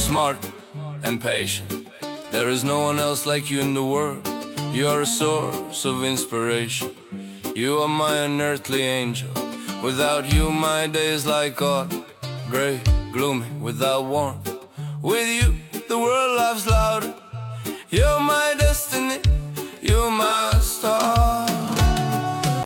smart and patient. There is no one else like you in the world. You are a source of inspiration. You are my unearthly angel. Without you my days like autumn, gray, gloomy, without warmth. With you the world laughs louder. You're my destiny, you're my star.